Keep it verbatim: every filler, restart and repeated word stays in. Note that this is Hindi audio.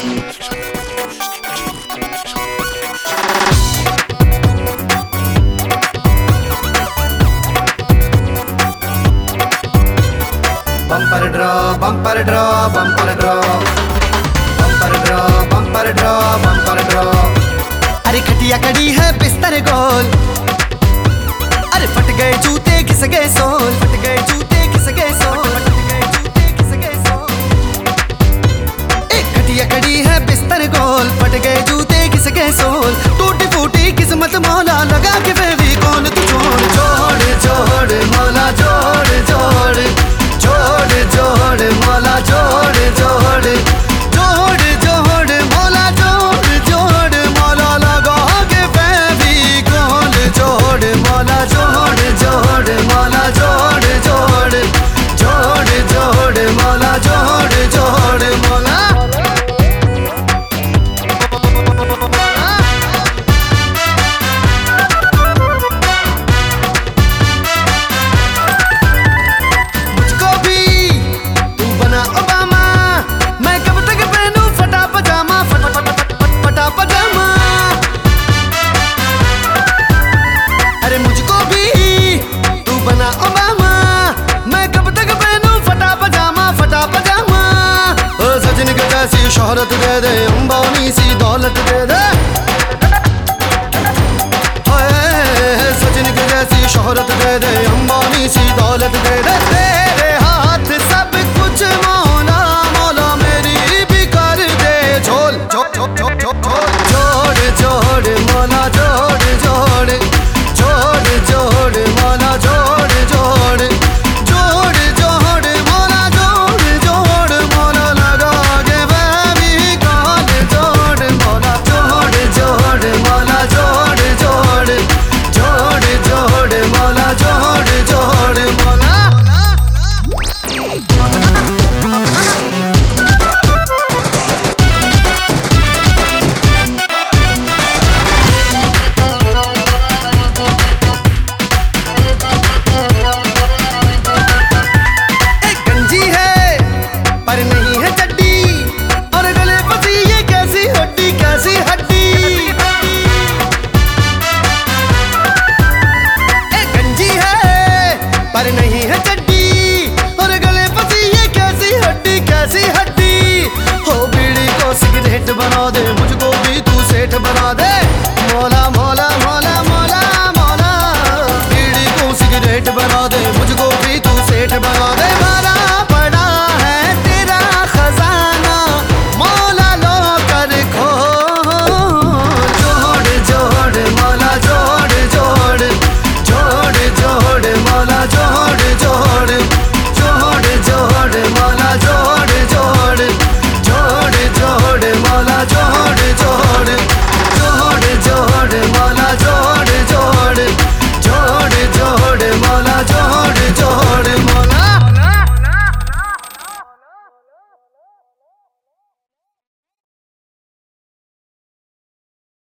Bumper draw bumper draw bumper draw bumper draw bumper draw bumper draw. अरे खटिया कड़ी है बिस्तर गोल, अरे फट गए जूते घिस गए सोल, फट गए जूते घिस गए सोल, फट गए जूते घिस गए सोल। एक खटिया कड़ी है बिस्तर गोल, फट गए जूते घिस गए सोल। टूटी फूटी किस्मत मौला लगा के फेविकोल तू जोड़ जोड़ जोड़ मौला जोड़ जोड़ जोड़ जोड़ मौला जोड़ जोड़ जोड़ जोड़ मौला जोड़ जोड़ मौला लगा के फेविकोल जोड़ मौला जोड़ जोड़ मौला जोड़ जोड़ जोड़ जोड़ मौला जोड़ जोड़ मौला। मुझको भी तू बना ओबामा, मैं कब तक पहनूं फटा पजामा, फट फट फट फट फटा पजामा। अरे मुझको भी तू बना ओबामा, मैं कब तक पहनूं फटा पजामा, फटा पजामा। ओ सजन के जैसी शोहरत दे दे, अंबानी सी दौलत दे दे, सजन के जैसी शोहरत दे दे, अंबानी सी दौलत दे दे।